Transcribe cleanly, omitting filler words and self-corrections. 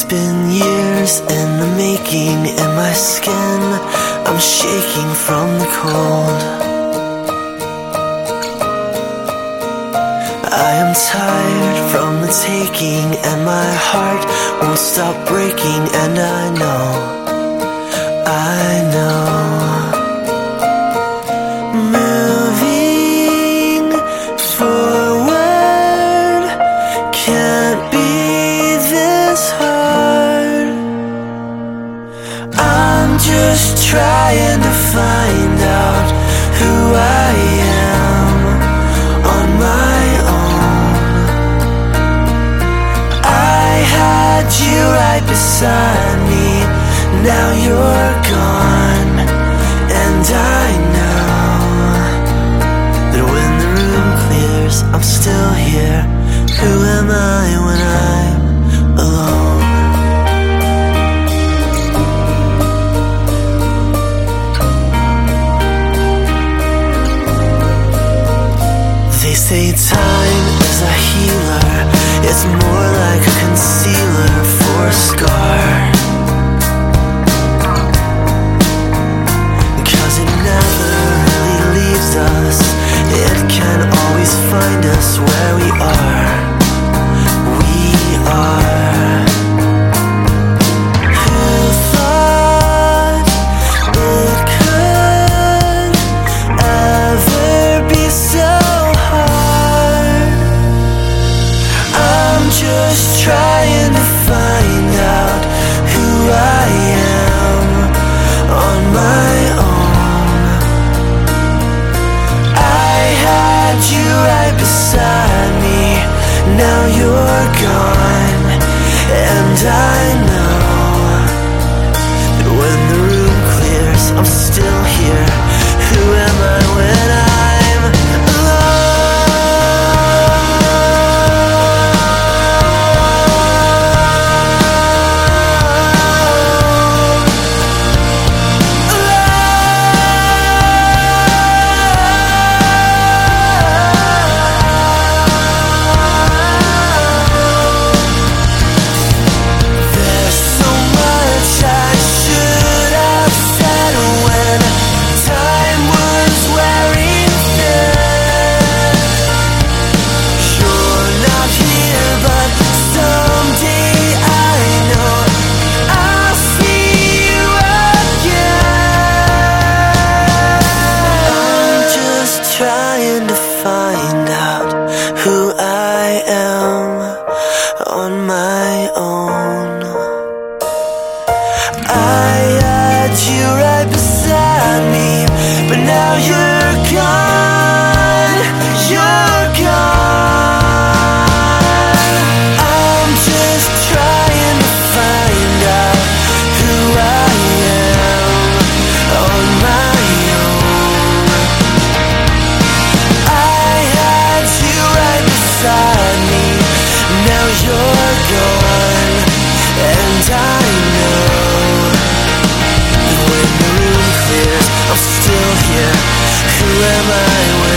been years in the making, and my skin, I'm shaking from the cold. I am tired from the taking, and my heart won't stop breaking, and I know moving forward can't be this hard. I'm just trying to find out who I am on my own. I had you right beside me, now you're gone, and I know that when the room clears, I'm still here. Who am I when I'm alone? They say time is a healer, it's more like a concealer for a scar. It can always find us where we are. We are. Who thought it could ever be so hard? I'm just trying to find out who I am on my own. You right beside me, now you're gone, and I know that when the room clears, I'm still here. Who am I when I'm alone? Trying to find out who I am on my own. I had you right beside me, but now you're gone, you're gone. I'm just trying to find out who I am on my own. Now you're gone, and I know that when the room clears, I'm still here. Who am I?